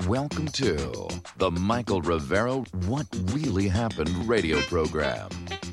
Welcome to the Michael Rivero What Really Happened radio program.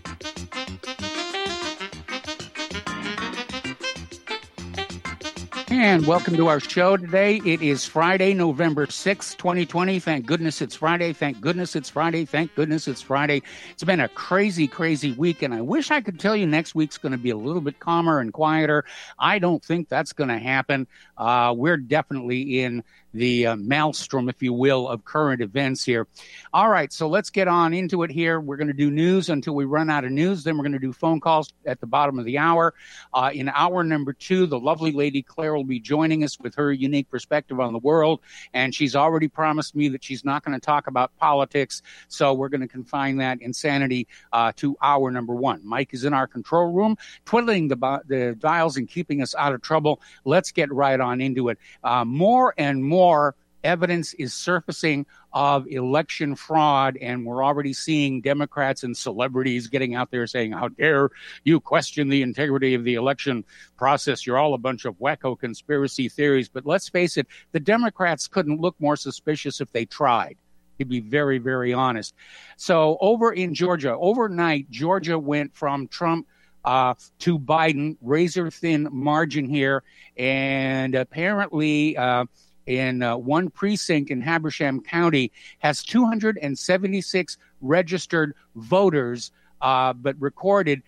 And welcome to our show today. It is Friday, November 6th, 2020. Thank goodness it's Friday. Thank goodness it's Friday. Thank goodness it's Friday. It's been a crazy, crazy week, and I wish I could tell you next week's going to be a little bit calmer and quieter. I don't think that's going to happen. We're definitely in the maelstrom, if you will, of current events here. All right, so let's get on into it here. We're going to do news until we run out of news. Then we're going to do phone calls at the bottom of the hour. In hour number 2, the lovely lady Claire will be joining us with her unique perspective on the world, and she's already promised me that she's not going to talk about politics, so we're going to confine that insanity to hour number 1. Mike is in our control room, twiddling the dials and keeping us out of trouble. Let's get right on into it. More and more evidence is surfacing of election fraud, and we're already seeing Democrats and celebrities getting out there saying, how dare you question the integrity of the election process? You're all a bunch of wacko conspiracy theories. But let's face it, the Democrats couldn't look more suspicious if they tried, to be very, very honest. So over in Georgia, overnight, Georgia went from Trump to Biden, razor-thin margin here, and apparently in one precinct in Habersham County has 276 registered voters, but recorded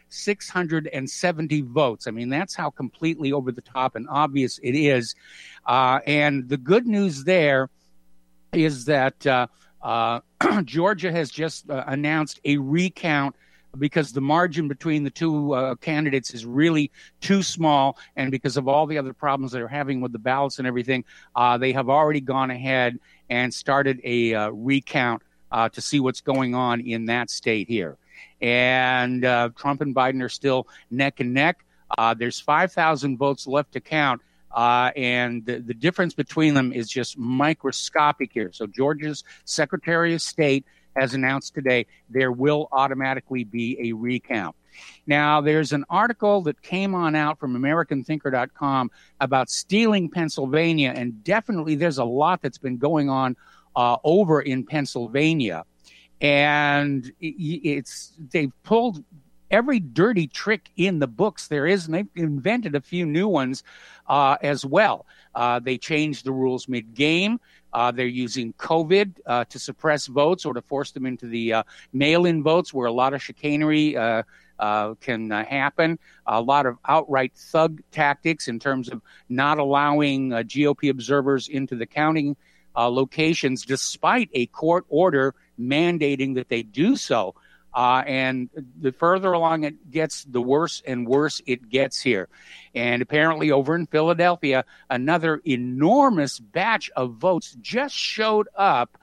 670 votes. I mean, that's how completely over the top and obvious it is. And the good news there is that Georgia has just announced a recount because the margin between the two candidates is really too small, and because of all the other problems they're having with the ballots and everything, they have already gone ahead and started a recount to see what's going on in that state here. And Trump and Biden are still neck and neck. There's 5,000 votes left to count, and the difference between them is just microscopic here. So Georgia's Secretary of State has announced today there will automatically be a recount. Now, there's an article that came on out from AmericanThinker.com about stealing Pennsylvania, and definitely there's a lot that's been going on over in Pennsylvania. And they've pulled every dirty trick in the books there is, and they've invented a few new ones as well. They changed the rules mid-game. They're using COVID to suppress votes or to force them into the mail-in votes where a lot of chicanery can happen. A lot of outright thug tactics in terms of not allowing GOP observers into the counting locations, despite a court order mandating that they do so. And the further along it gets, the worse and worse it gets here. And apparently over in Philadelphia, another enormous batch of votes just showed up.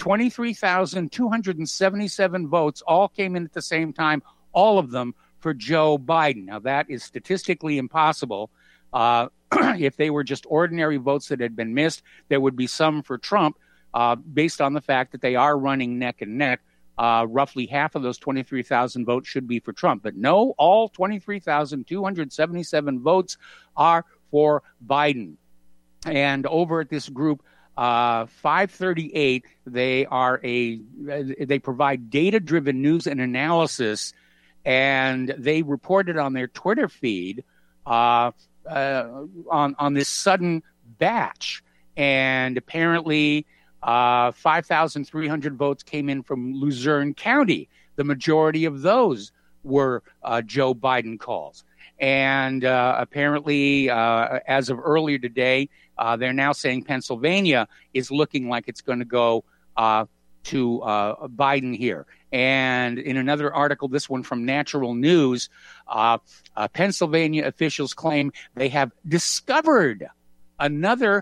23,277 votes all came in at the same time, all of them for Joe Biden. Now, that is statistically impossible. If they were just ordinary votes that had been missed, there would be some for Trump based on the fact that they are running neck and neck. Roughly half of those 23,000 votes should be for Trump. But no, all 23,277 votes are for Biden. And over at this group, 538, they provide data-driven news and analysis, and they reported on their Twitter feed on this sudden batch. And apparently 5,300 votes came in from Luzerne County. The majority of those were Joe Biden calls. And apparently, as of earlier today, they're now saying Pennsylvania is looking like it's going to go to Biden here. And in another article, this one from Natural News, Pennsylvania officials claim they have discovered another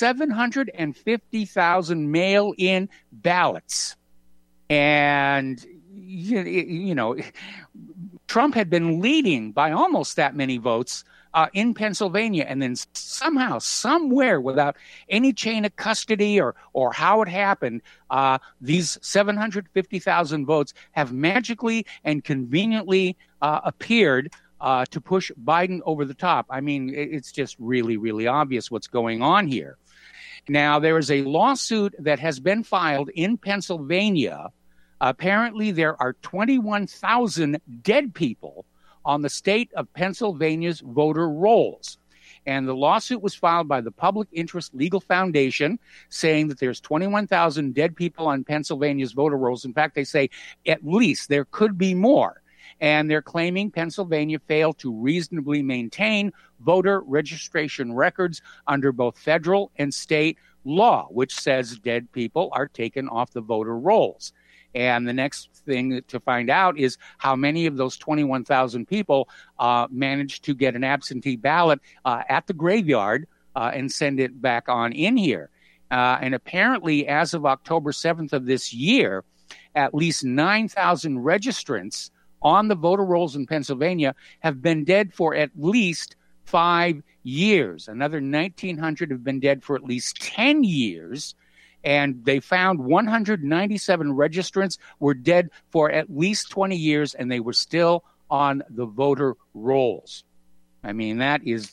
750,000 mail-in ballots. And, you know, Trump had been leading by almost that many votes in Pennsylvania, and then somehow, somewhere, without any chain of custody or how it happened, these 750,000 votes have magically and conveniently appeared to push Biden over the top. I mean, it's just really, really obvious what's going on here. Now, there is a lawsuit that has been filed in Pennsylvania. Apparently, there are 21,000 dead people on the state of Pennsylvania's voter rolls. And the lawsuit was filed by the Public Interest Legal Foundation, saying that there's 21,000 dead people on Pennsylvania's voter rolls. In fact, they say at least there could be more. And they're claiming Pennsylvania failed to reasonably maintain voter registration records under both federal and state law, which says dead people are taken off the voter rolls. And the next thing to find out is how many of those 21,000 people managed to get an absentee ballot at the graveyard and send it back on in here. And apparently, as of October 7th of this year, at least 9,000 registrants on the voter rolls in Pennsylvania have been dead for at least 5 years. Another 1,900 have been dead for at least 10 years. And they found 197 registrants were dead for at least 20 years, and they were still on the voter rolls. I mean, that is,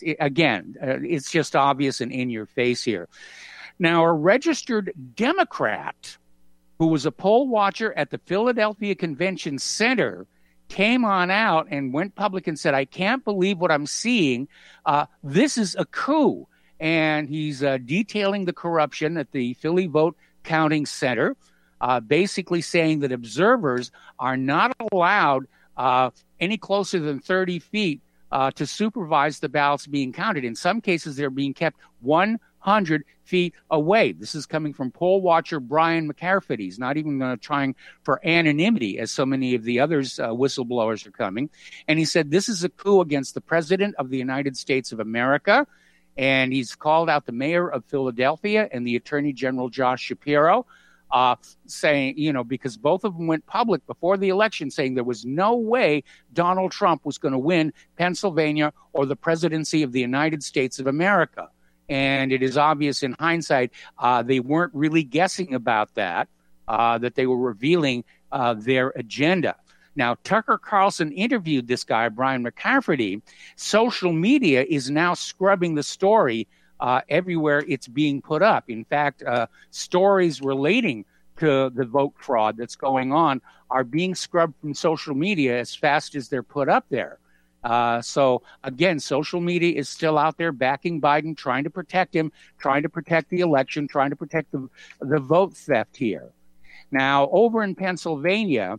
it's just obvious and in your face here. Now, a registered Democrat who was a poll watcher at the Philadelphia Convention Center came on out and went public and said, I can't believe what I'm seeing. This is a coup. And he's detailing the corruption at the Philly Vote Counting Center, basically saying that observers are not allowed any closer than 30 feet to supervise the ballots being counted. In some cases, they're being kept 100 feet away. This is coming from poll watcher Brian McCarthy. He's not even trying for anonymity, as so many of the others whistleblowers are coming. And he said this is a coup against the President of the United States of America. And he's called out the mayor of Philadelphia and the Attorney General Josh Shapiro, saying, because both of them went public before the election, saying there was no way Donald Trump was going to win Pennsylvania or the presidency of the United States of America. And it is obvious in hindsight, they weren't really guessing about that, that they were revealing their agenda. Now, Tucker Carlson interviewed this guy, Brian McCafferty. Social media is now scrubbing the story everywhere it's being put up. In fact, stories relating to the vote fraud that's going on are being scrubbed from social media as fast as they're put up there. So, again, social media is still out there backing Biden, trying to protect him, trying to protect the election, trying to protect the vote theft here. Now, over in Pennsylvania,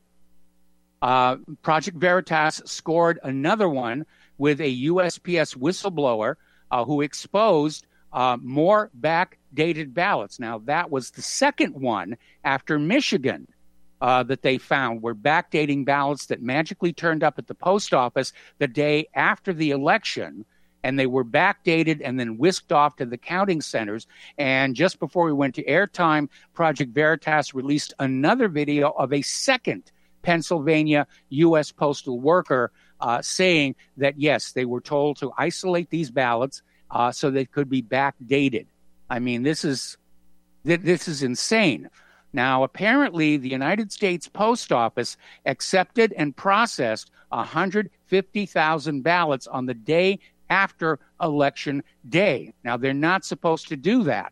Project Veritas scored another one with a USPS whistleblower who exposed more backdated ballots. Now, that was the second one after Michigan that they found were backdating ballots that magically turned up at the post office the day after the election, and they were backdated and then whisked off to the counting centers. And just before we went to airtime, Project Veritas released another video of a second Pennsylvania U.S. postal worker saying that, yes, they were told to isolate these ballots so they could be backdated. I mean, this is insane. Now, apparently, the United States Post Office accepted and processed 150,000 ballots on the day after Election Day. Now, they're not supposed to do that.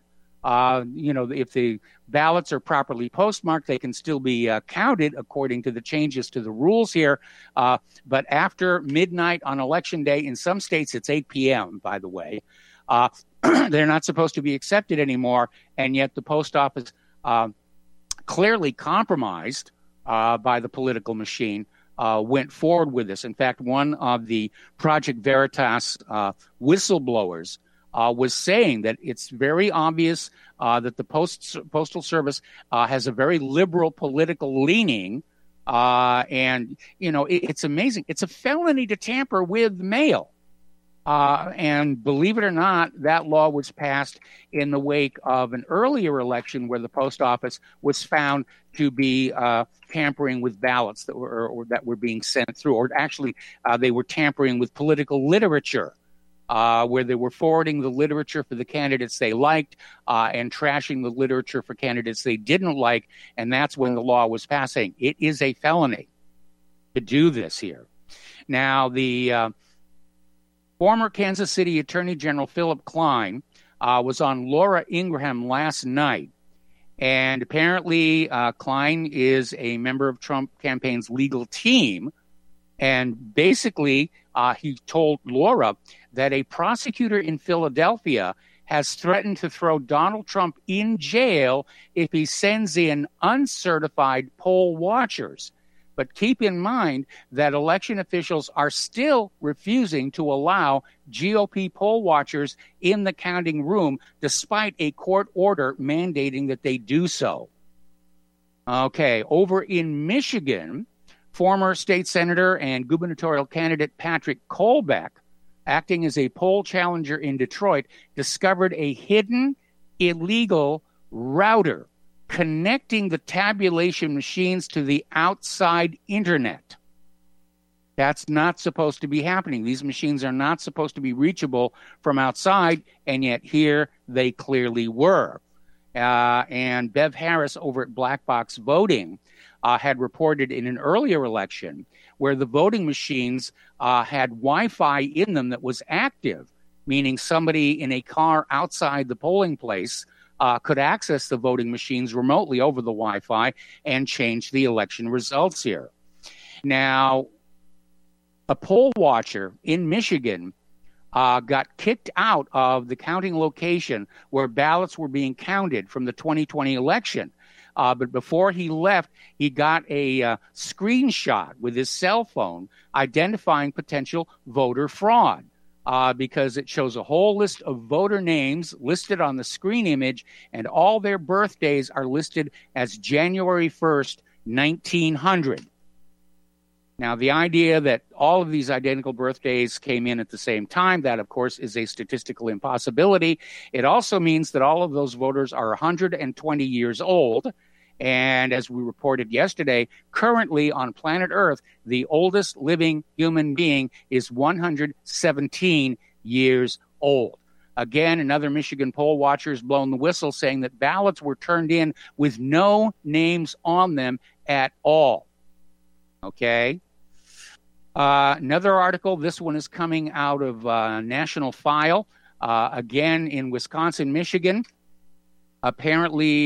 If the ballots are properly postmarked, they can still be counted according to the changes to the rules here. But after midnight on Election Day, in some states it's 8 p.m., by the way, they're not supposed to be accepted anymore. And yet the post office, clearly compromised by the political machine, went forward with this. In fact, one of the Project Veritas whistleblowers was saying that it's very obvious that the Postal Service has a very liberal political leaning. And, it's amazing. It's a felony to tamper with mail. And believe it or not, that law was passed in the wake of an earlier election where the post office was found to be tampering with ballots that were being sent through, or actually they were tampering with political literature. Where they were forwarding the literature for the candidates they liked and trashing the literature for candidates they didn't like, and that's when the law was passing. It is a felony to do this here. Now, the former Kansas City Attorney General Philip Klein was on Laura Ingraham last night. And apparently, Klein is a member of Trump campaign's legal team. And basically, he told Laura that a prosecutor in Philadelphia has threatened to throw Donald Trump in jail if he sends in uncertified poll watchers. But keep in mind that election officials are still refusing to allow GOP poll watchers in the counting room, despite a court order mandating that they do so. Okay, over in Michigan, former state senator and gubernatorial candidate Patrick Kolbeck, acting as a poll challenger in Detroit, discovered a hidden illegal router connecting the tabulation machines to the outside internet. That's not supposed to be happening. These machines are not supposed to be reachable from outside, and yet here they clearly were. And Bev Harris over at Black Box Voting had reported in an earlier election where the voting machines had Wi-Fi in them that was active, meaning somebody in a car outside the polling place could access the voting machines remotely over the Wi-Fi and change the election results here. Now, a poll watcher in Michigan got kicked out of the counting location where ballots were being counted from the 2020 election. But before he left, he got a screenshot with his cell phone identifying potential voter fraud. Because it shows a whole list of voter names listed on the screen image, and all their birthdays are listed as January 1st, 1900. Now, the idea that all of these identical birthdays came in at the same time, that, of course, is a statistical impossibility. It also means that all of those voters are 120 years old. And as we reported yesterday, currently on planet Earth, the oldest living human being is 117 years old. Again, another Michigan poll watcher has blown the whistle, saying that ballots were turned in with no names on them at all. Okay. Another article, this one is coming out of National File, again in Wisconsin, Michigan. Apparently,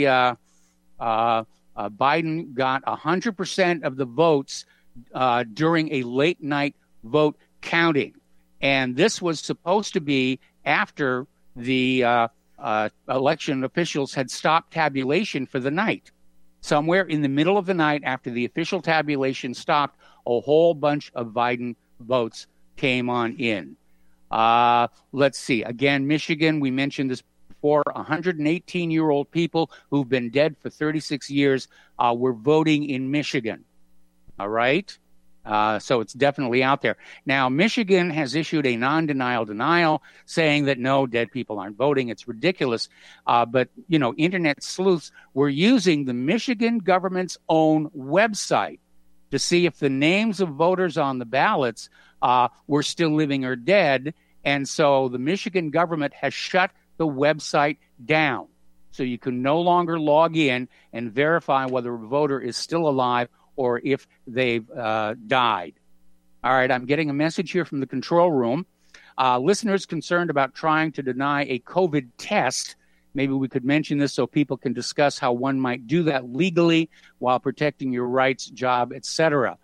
Biden got 100% of the votes during a late night vote counting. And this was supposed to be after the election officials had stopped tabulation for the night. Somewhere in the middle of the night, after the official tabulation stopped, a whole bunch of Biden votes came on in. Let's see. Again, Michigan, we mentioned this before, 118-year-old people who've been dead for 36 years were voting in Michigan. All right? So it's definitely out there. Now, Michigan has issued a non-denial denial saying that no, dead people aren't voting. It's ridiculous. But, you know, internet sleuths were using the Michigan government's own website to see if the names of voters on the ballots were still living or dead. And so the Michigan government has shut the website down. So you can no longer log in and verify whether a voter is still alive or if they've died. All right, I'm getting a message here from the control room. Listeners concerned about trying to deny a COVID test. Maybe we could mention this so people can discuss how one might do that legally while protecting your rights, job, etc.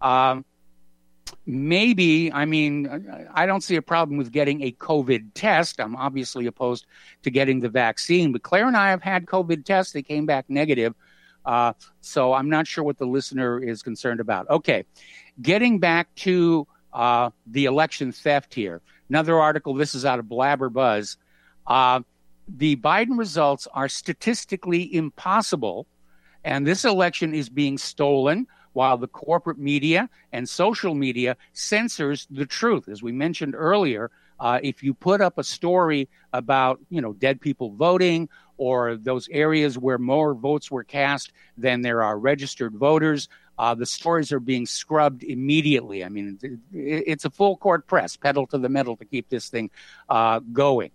Maybe, I mean, I don't see a problem with getting a COVID test. I'm obviously opposed to getting the vaccine. But Claire and I have had COVID tests. They came back negative. So I'm not sure what the listener is concerned about. Okay, getting back to the election theft here. Another article, this is out of Blabberbuzz. The Biden results are statistically impossible, and this election is being stolen while the corporate media and social media censors the truth. As we mentioned earlier, if you put up a story about, you know, dead people voting or those areas where more votes were cast than there are registered voters, the stories are being scrubbed immediately. I mean, it's a full court press, pedal to the metal to keep this thing going.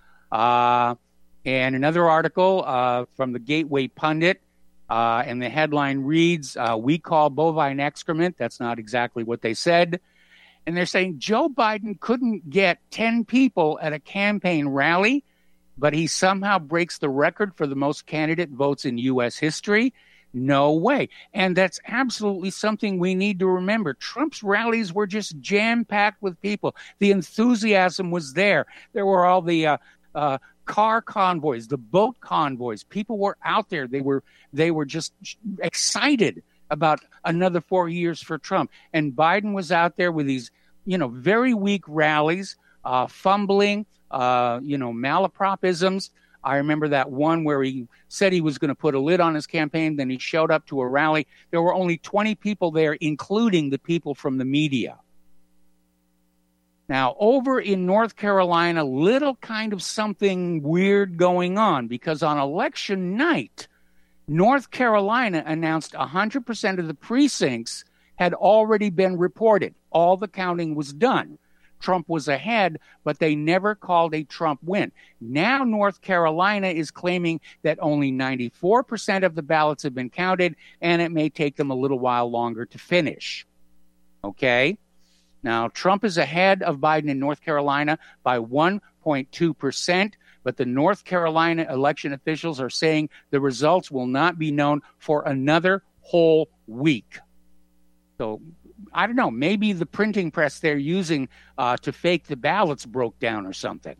And another article from the Gateway Pundit, and the headline reads, "We call bovine excrement." That's not exactly what they said. And they're saying Joe Biden couldn't get 10 people at a campaign rally, but he somehow breaks the record for the most candidate votes in U.S. history? No way. And that's absolutely something we need to remember. Trump's rallies were just jam-packed with people. The enthusiasm was there. There were all the car convoys, the boat convoys. People were out there. They were just excited about another 4 years for Trump. And Biden was out there with these, very weak rallies, fumbling, malapropisms. I remember that one where he said he was going to put a lid on his campaign. Then he showed up to a rally. There were only 20 people there, including the people from the media. Now, over in North Carolina, little kind of something weird going on, because on election night, North Carolina announced 100% of the precincts had already been reported. All the counting was done. Trump was ahead, but they never called a Trump win. Now North Carolina is claiming that only 94% of the ballots have been counted, and it may take them a little while longer to finish. Okay? Now, Trump is ahead of Biden in North Carolina by 1.2%, but the North Carolina election officials are saying the results will not be known for another whole week. So, I don't know, maybe the printing press they're using to fake the ballots broke down or something.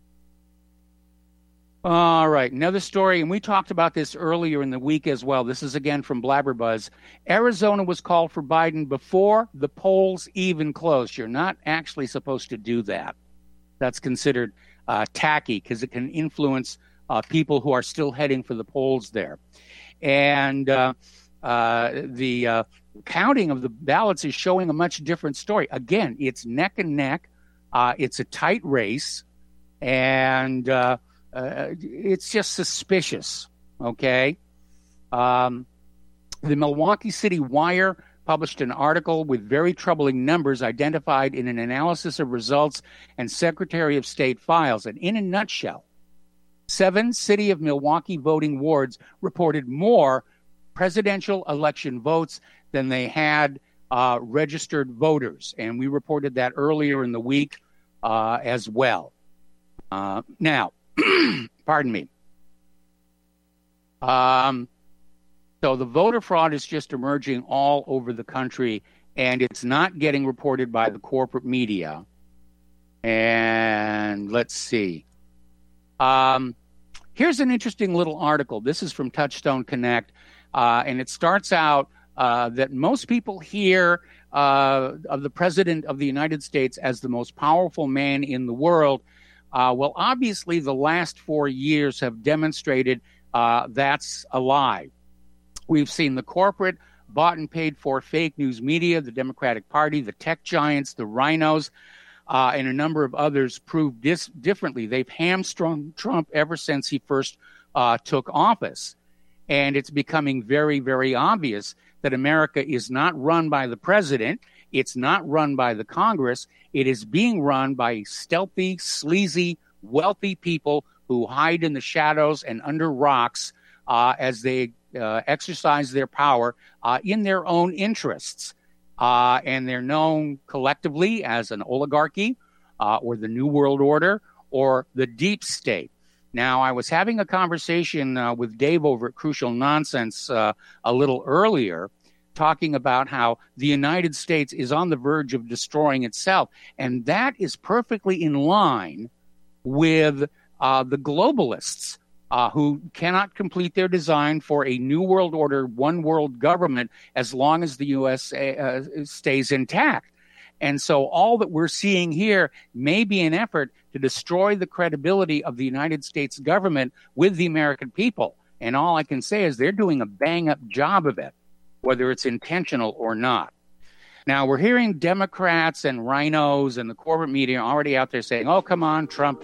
All right, another story, and we talked about this earlier in the week as well. This is again from Blabberbuzz. Arizona was called for Biden before the polls even closed. You're not actually supposed to do that. That's considered tacky because it can influence people who are still heading for the polls there. And the counting of the ballots is showing a much different story. Again, it's neck and neck. It's a tight race, and it's just suspicious, okay? The Milwaukee City Wire published an article with very troubling numbers identified in an analysis of results and Secretary of State files. And in a nutshell, 7 City of Milwaukee voting wards reported more presidential election votes than they had registered voters. And we reported that earlier in the week as well. Now, pardon me. So the voter fraud is just emerging all over the country, and it's not getting reported by the corporate media. And let's see. Here's an interesting little article. This is from Touchstone Connect, and it starts out that most people hear of the President of the United States as the most powerful man in the world. Well, obviously, the last 4 years have demonstrated that's a lie. We've seen the corporate, bought and paid for fake news media, the Democratic Party, the tech giants, the rhinos, and a number of others prove differently. They've hamstrung Trump ever since he first took office. And it's becoming very, very obvious that America is not run by the president. It's not run by the Congress. It is being run by stealthy, sleazy, wealthy people who hide in the shadows and under rocks as they exercise their power in their own interests. And they're known collectively as an oligarchy or the New World Order or the deep state. Now, I was having a conversation with Dave over at Crucial Nonsense a little earlier, talking about how the United States is on the verge of destroying itself. And that is perfectly in line with the globalists who cannot complete their design for a new world order, one world government, as long as the U.S. Stays intact. And so all that we're seeing here may be an effort to destroy the credibility of the United States government with the American people. And all I can say is they're doing a bang-up job of it, whether it's intentional or not. Now, we're hearing Democrats and rhinos and the corporate media already out there saying, oh, come on, Trump,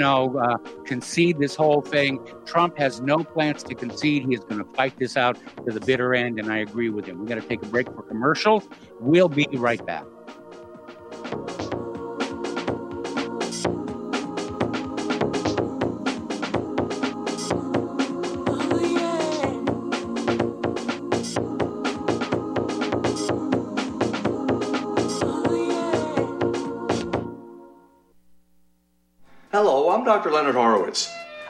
concede this whole thing. Trump has no plans to concede. He is going to fight this out to the bitter end, and I agree with him. We're going to take a break for commercials. We'll be right back. Hello, I'm Dr. Leonard Horowitz.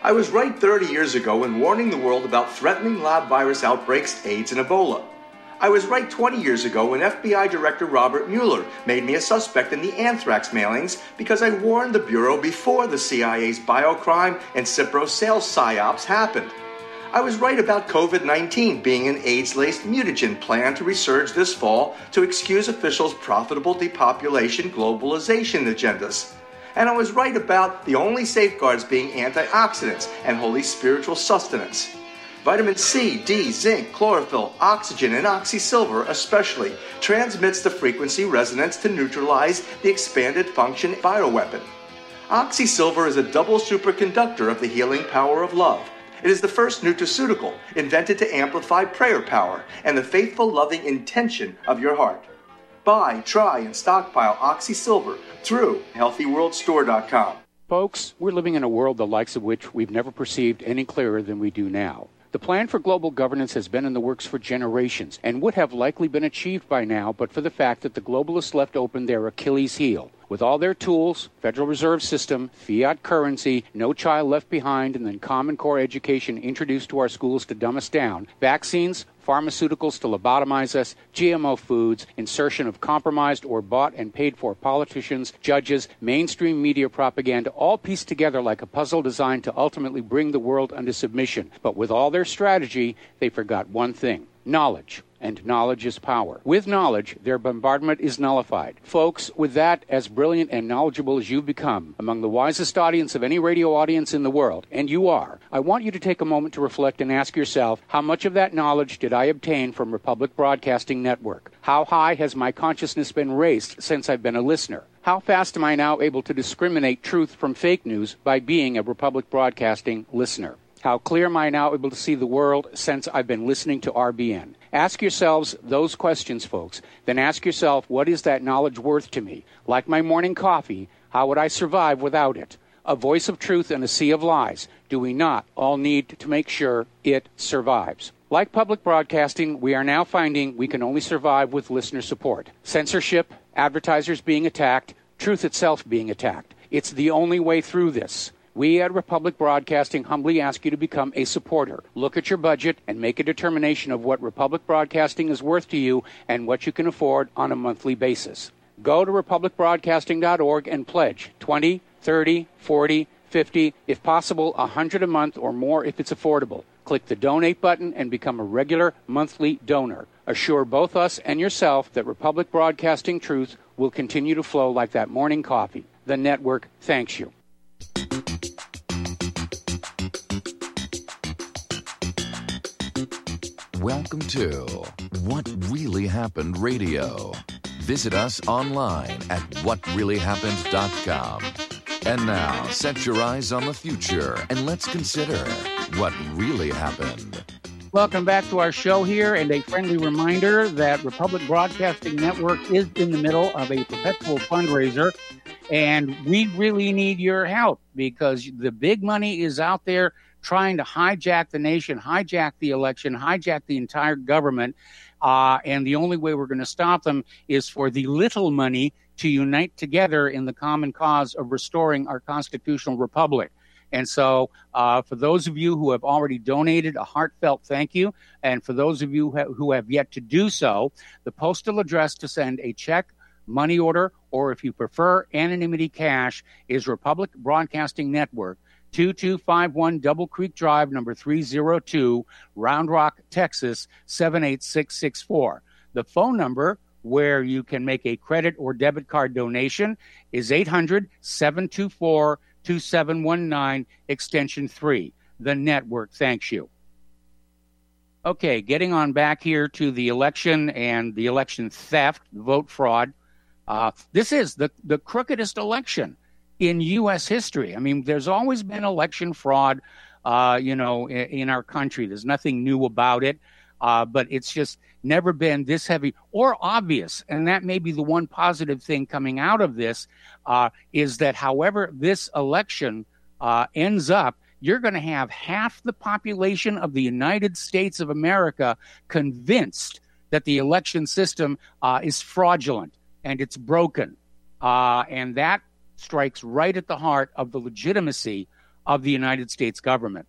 I was right 30 years ago when warning the world about threatening lab virus outbreaks, AIDS, and Ebola. I was right 20 years ago when FBI Director Robert Mueller made me a suspect in the anthrax mailings because I warned the Bureau before the CIA's biocrime and Cipro sales psyops happened. I was right about COVID-19 being an AIDS-laced mutagen plan to resurge this fall to excuse officials' profitable depopulation globalization agendas. And I was right about the only safeguards being antioxidants and holy spiritual sustenance. Vitamin C, D, zinc, chlorophyll, oxygen, and oxysilver especially transmits the frequency resonance to neutralize the expanded function bioweapon. Oxysilver is a double superconductor of the healing power of love. It is the first nutraceutical invented to amplify prayer power and the faithful, loving intention of your heart. Buy, try, and stockpile Oxysilver through HealthyWorldStore.com. Folks, we're living in a world the likes of which we've never perceived any clearer than we do now. The plan for global governance has been in the works for generations and would have likely been achieved by now but for the fact that the globalists left open their Achilles heel. With all their tools, Federal Reserve System, fiat currency, no child left behind, and then Common Core education introduced to our schools to dumb us down, vaccines, pharmaceuticals to lobotomize us, GMO foods, insertion of compromised or bought and paid for politicians, judges, mainstream media propaganda, all pieced together like a puzzle designed to ultimately bring the world under submission. But with all their strategy, they forgot one thing: knowledge. And knowledge is power. With knowledge, their bombardment is nullified. Folks, with that, as brilliant and knowledgeable as you've become, among the wisest audience of any radio audience in the world, and you are, I want you to take a moment to reflect and ask yourself, how much of that knowledge did I obtain from Republic Broadcasting Network? How high has my consciousness been raised since I've been a listener? How fast am I now able to discriminate truth from fake news by being a Republic Broadcasting listener? How clear am I now able to see the world since I've been listening to RBN? Ask yourselves those questions, folks. Then ask yourself, what is that knowledge worth to me? Like my morning coffee, how would I survive without it? A voice of truth in a sea of lies. Do we not all need to make sure it survives? Like public broadcasting, we are now finding we can only survive with listener support. Censorship, advertisers being attacked, truth itself being attacked. It's the only way through this. We at Republic Broadcasting humbly ask you to become a supporter. Look at your budget and make a determination of what Republic Broadcasting is worth to you and what you can afford on a monthly basis. Go to republicbroadcasting.org and pledge $20, $30, $40, $50, if possible, $100 a month or more if it's affordable. Click the donate button and become a regular monthly donor. Assure both us and yourself that Republic Broadcasting truth will continue to flow like that morning coffee. The network thanks you. Welcome to What Really Happened Radio. Visit us online at whatreallyhappened.com. And now, set your eyes on the future and let's consider what really happened. Welcome back to our show here, and a friendly reminder that Republic Broadcasting Network is in the middle of a perpetual fundraiser, and we really need your help because the big money is out there trying to hijack the nation, hijack the election, hijack the entire government, and the only way we're going to stop them is for the little money to unite together in the common cause of restoring our constitutional republic. And so for those of you who have already donated, a heartfelt thank you. And for those of you who have yet to do so, the postal address to send a check, money order, or if you prefer anonymity cash is Republic Broadcasting Network, 2251 Double Creek Drive, number 302, Round Rock, Texas, 78664. The phone number where you can make a credit or debit card donation is 800-724-2719, extension 3. The network thanks you. Okay, getting on back here to the election and the election theft, vote fraud. This is the crookedest election in U.S. history. I mean, there's always been election fraud, in our country. There's nothing new about it, but it's just never been this heavy or obvious. And that may be the one positive thing coming out of this, is that however this election ends up, you're going to have half the population of the United States of America convinced that the election system is fraudulent and it's broken. And that strikes right at the heart of the legitimacy of the United States government.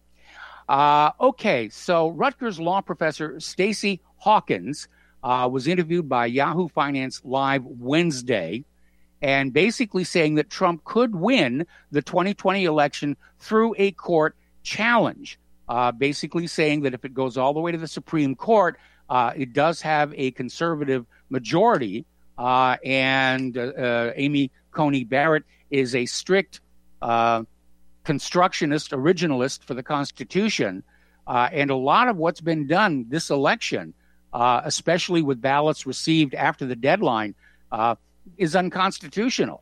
Okay, so Rutgers law professor Stacey Hawkins was interviewed by Yahoo Finance Live Wednesday, and basically saying that Trump could win the 2020 election through a court challenge, basically saying that if it goes all the way to the Supreme Court, it does have a conservative majority, and Amy Coney Barrett is a strict constructionist, originalist for the Constitution, and a lot of what's been done this election, especially with ballots received after the deadline, is unconstitutional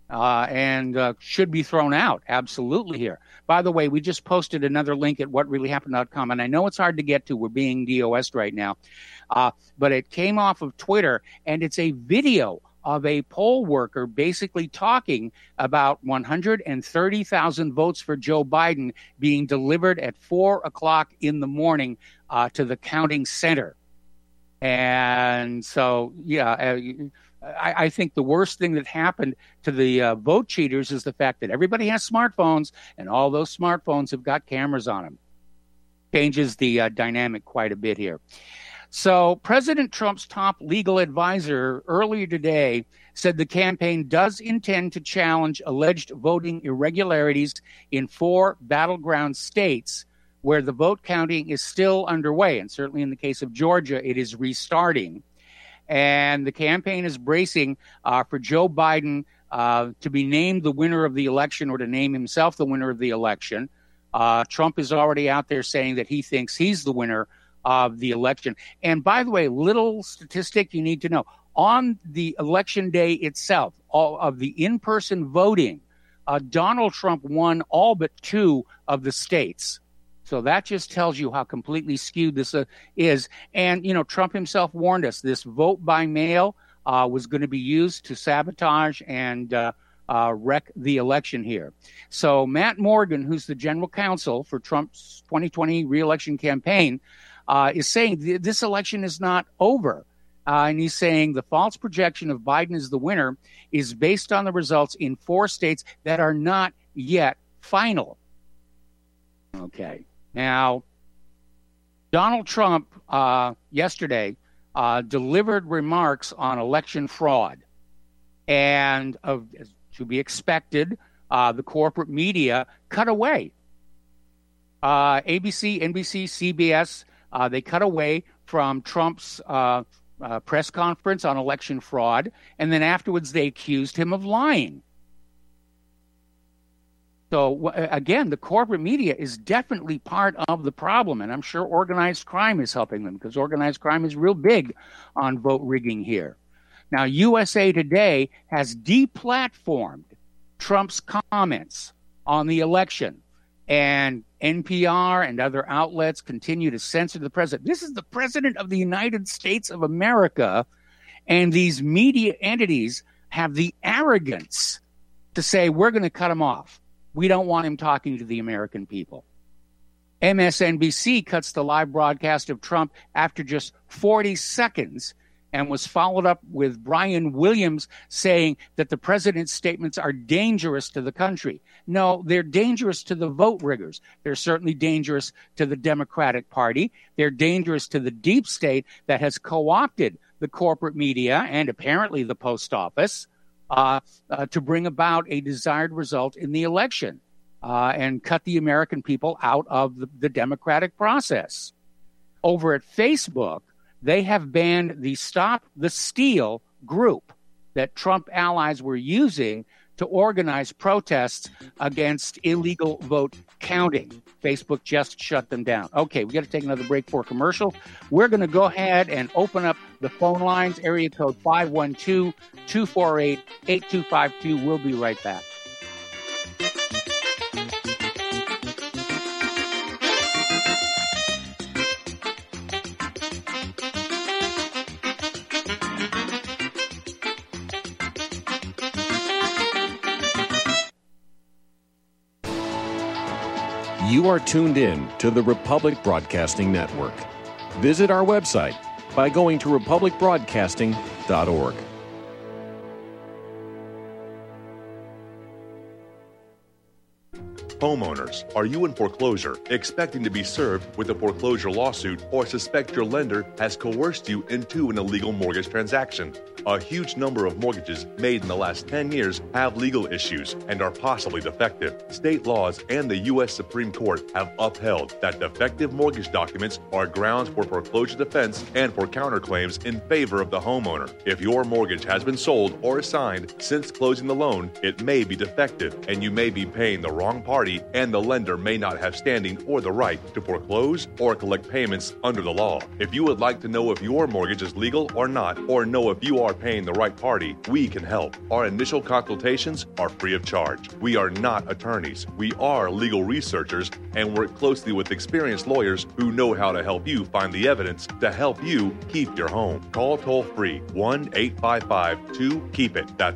and should be thrown out absolutely here. By the way, we just posted another link at whatreallyhappened.com, and I know it's hard to get to. We're being DOS'd right now, but it came off of Twitter, and it's a video of a poll worker basically talking about 130,000 votes for Joe Biden being delivered at 4 o'clock in the morning to the counting center. And so, yeah, I think the worst thing that happened to the vote cheaters is the fact that everybody has smartphones, and all those smartphones have got cameras on them. Changes the dynamic quite a bit here. So President Trump's top legal advisor earlier today said the campaign does intend to challenge alleged voting irregularities in 4 battleground states where the vote counting is still underway. And certainly in the case of Georgia, it is restarting. And the campaign is bracing for Joe Biden to be named the winner of the election, or to name himself the winner of the election. Trump is already out there saying that he thinks he's the winner of the election. And by the way, little statistic you need to know. On the election day itself, all of the in-person voting, Donald Trump won all but 2 of the states. So that just tells you how completely skewed this is. And, you know, Trump himself warned us this vote by mail was going to be used to sabotage and wreck the election here. So Matt Morgan, who's the general counsel for Trump's 2020 reelection campaign, is saying this election is not over. And he's saying the false projection of Biden as the winner is based on the results in 4 states that are not yet final. Okay. Now, Donald Trump yesterday delivered remarks on election fraud. And as to be expected, the corporate media cut away. ABC, NBC, CBS, they cut away from Trump's press conference on election fraud, and then afterwards they accused him of lying. So, again, the corporate media is definitely part of the problem, and I'm sure organized crime is helping them, because organized crime is real big on vote rigging here. Now, USA Today has deplatformed Trump's comments on the election, and NPR and other outlets continue to censor the president. This is the president of the United States of America, and these media entities have the arrogance to say, we're going to cut him off. We don't want him talking to the American people. MSNBC cuts the live broadcast of Trump after just 40 seconds and was followed up with Brian Williams saying that the president's statements are dangerous to the country. No, they're dangerous to the vote riggers. They're certainly dangerous to the Democratic Party. They're dangerous to the deep state that has co-opted the corporate media and apparently the post office to bring about a desired result in the election and cut the American people out of the democratic process. Over at Facebook, they have banned the Stop the Steal group that Trump allies were using to organize protests against illegal vote counting. Facebook just shut them down. Okay, we got to take another break for a commercial. We're going to go ahead and open up the phone lines, area code 512-248-8252. We'll be right back. You are tuned in to the Republic Broadcasting Network. Visit our website by going to republicbroadcasting.org. Homeowners, are you in foreclosure, expecting to be served with a foreclosure lawsuit, or suspect your lender has coerced you into an illegal mortgage transaction? A huge number of mortgages made in the last 10 years have legal issues and are possibly defective. State laws and the U.S. Supreme Court have upheld that defective mortgage documents are grounds for foreclosure defense and for counterclaims in favor of the homeowner. If your mortgage has been sold or assigned since closing the loan, it may be defective and you may be paying the wrong party, and the lender may not have standing or the right to foreclose or collect payments under the law. If you would like to know if your mortgage is legal or not, or know if you are paying the right party, we can help. Our initial consultations are free of charge. We are not attorneys. We are legal researchers and work closely with experienced lawyers who know how to help you find the evidence to help you keep your home. Call toll-free 1-855-2-KEEP-IT. That's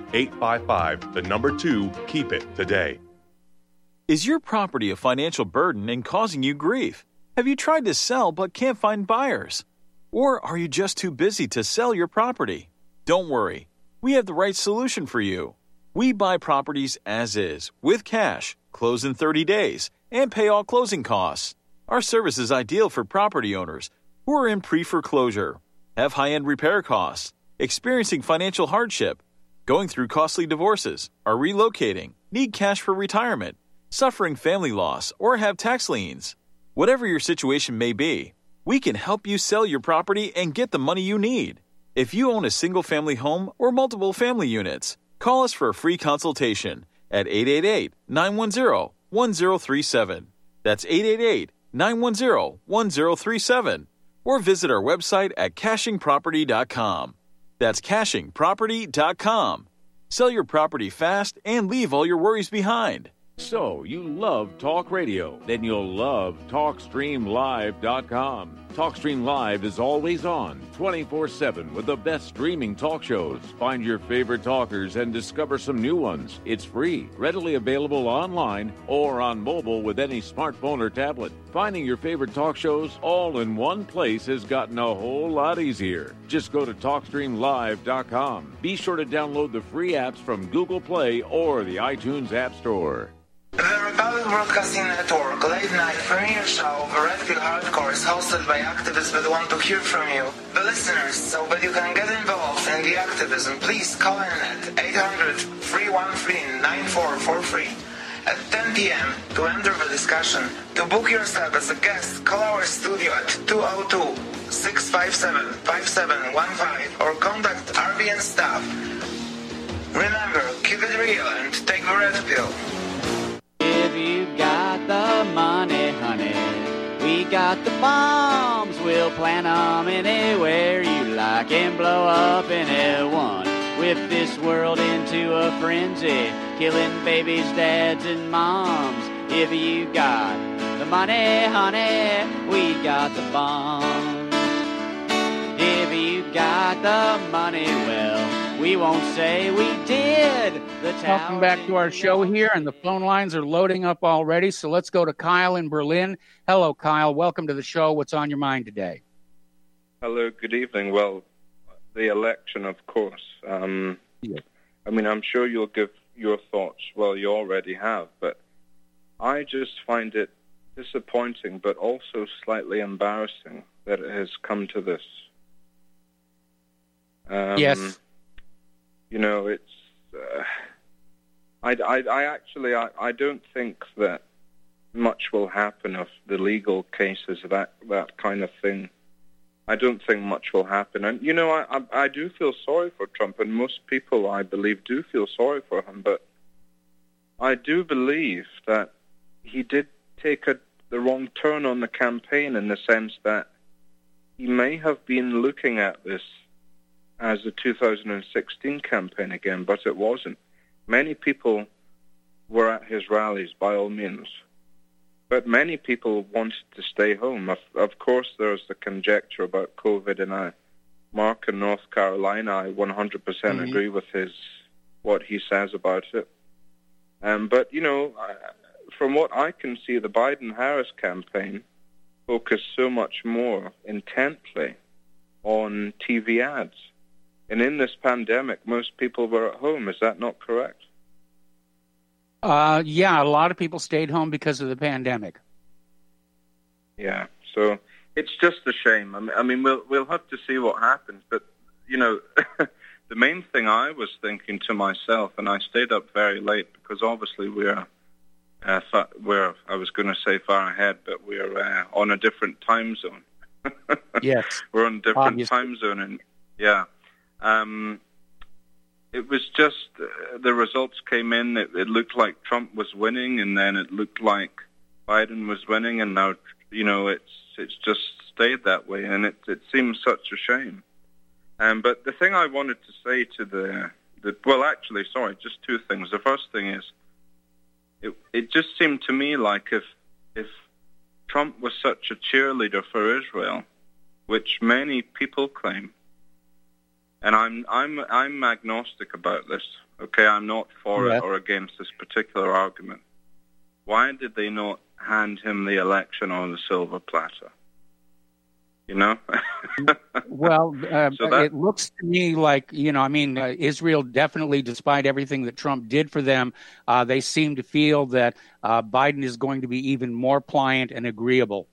1-855-2-KEEP-IT today. Is your property a financial burden and causing you grief? Have you tried to sell but can't find buyers? Or are you just too busy to sell your property? Don't worry. We have the right solution for you. We buy properties as is, with cash, close in 30 days, and pay all closing costs. Our service is ideal for property owners who are in pre-foreclosure, have high-end repair costs, experiencing financial hardship, going through costly divorces, are relocating, need cash for retirement, suffering family loss, or have tax liens. Whatever your situation may be, we can help you sell your property and get the money you need. If you own a single-family home or multiple family units, call us for a free consultation at 888-910-1037. That's 888-910-1037. Or visit our website at cashingproperty.com. That's cashingproperty.com. Sell your property fast and leave all your worries behind. So, you love talk radio? Then you'll love TalkStreamLive.com. TalkStream Live is always on, 24/7, with the best streaming talk shows. Find your favorite talkers and discover some new ones. It's free, readily available online or on mobile with any smartphone or tablet. Finding your favorite talk shows all in one place has gotten a whole lot easier. Just go to TalkStreamLive.com. Be sure to download the free apps from Google Play or the iTunes App Store. The Republic Broadcasting Network late night premiere show The Red Pill Hardcore is hosted by activists that want to hear from you, the listeners, so that you can get involved in the activism. Please call in at 800-313-9443 at 10 p.m. to enter the discussion. To book yourself as a guest, call our studio at 202-657-5715 or contact RBN staff. Remember, keep it real and take the red pill. If you got the money, honey, we got the bombs. We'll plant them anywhere you like and blow up anyone. Whip this world into a frenzy, killing babies, dads, and moms. If you got the money, honey, we got the bombs. If you got the money, well, we won't say we did. Welcome back to our show here, and the phone lines are loading up already, so let's go to Kyle in Berlin. Hello, Kyle. Welcome to the show. What's on your mind today? Hello, good evening. Well, the election, of course. I mean, I'm sure you'll give your thoughts. Well, you already have, but I just find it disappointing, but also slightly embarrassing that it has come to this. Yes. You know, it's. I don't think that much will happen of the legal cases, that kind of thing. I don't think much will happen. And, you know, I do feel sorry for Trump, and most people, I believe, do feel sorry for him. But I do believe that he did take the wrong turn on the campaign, in the sense that he may have been looking at this as the 2016 campaign again, but it wasn't. Many people were at his rallies, by all means, but many people wanted to stay home. Of course, there's the conjecture about COVID, and Mark in North Carolina, I 100% agree with what he says about it. But, you know, from what I can see, the Biden-Harris campaign focused so much more intently on TV ads. And in this pandemic, most people were at home. Is that not correct? Yeah, a lot of people stayed home because of the pandemic. Yeah, so it's just a shame. I mean, we'll have to see what happens. But you know, the main thing I was thinking to myself, and I stayed up very late because obviously we're I was going to say far ahead, but we're on a different time zone. Yes, we're on a different obviously. time zone, and yeah. It was just the results came in. It looked like Trump was winning, and then it looked like Biden was winning, and now it's just stayed that way, and it seems such a shame. But the thing I wanted to say to just two things. The first thing is, it just seemed to me like if Trump was such a cheerleader for Israel, which many people claim. And I'm agnostic about this. Okay, I'm not for it or against this particular argument. Why did they not hand him the election on the silver platter? You know. Well, it looks to me like Israel definitely, despite everything that Trump did for them, they seem to feel that Biden is going to be even more pliant and agreeable.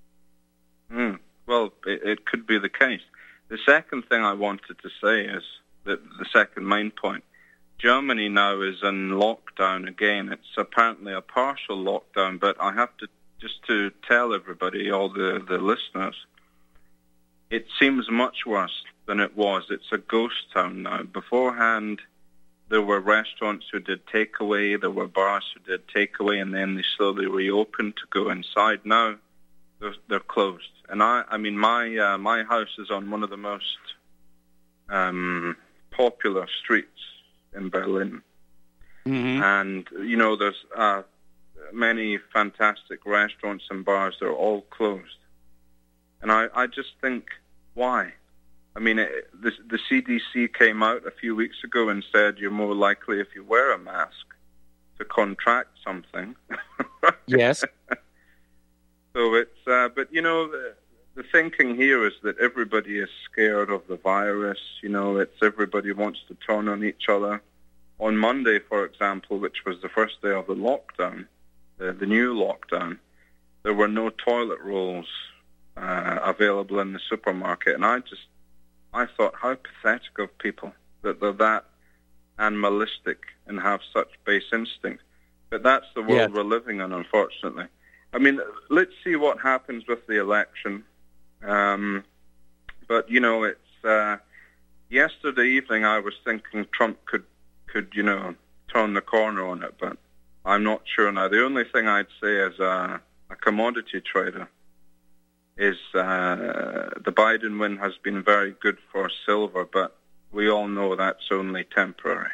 Well, it could be the case. The second thing I wanted to say is that the second main point, Germany now is in lockdown again. It's apparently a partial lockdown, but I have to tell everybody, all the listeners, it seems much worse than it was. It's a ghost town now. Beforehand, there were restaurants who did takeaway, there were bars who did takeaway, and then they slowly reopened to go inside. Now they're closed. And I mean, my house is on one of the most popular streets in Berlin, and there's many fantastic restaurants and bars. They're all closed, and I just think, why? I mean, the CDC came out a few weeks ago and said you're more likely if you wear a mask to contract something. Yes. So it's, but the thinking here is that everybody is scared of the virus. It's everybody wants to turn on each other. On Monday, for example, which was the first day of the lockdown, the new lockdown, there were no toilet rolls available in the supermarket, and I thought, how pathetic of people that they're that animalistic and have such base instinct. But that's the world we're living in, unfortunately. I mean, let's see what happens with the election. But, it's yesterday evening I was thinking Trump could turn the corner on it, but I'm not sure now. The only thing I'd say as a commodity trader is the Biden win has been very good for silver, but we all know that's only temporary.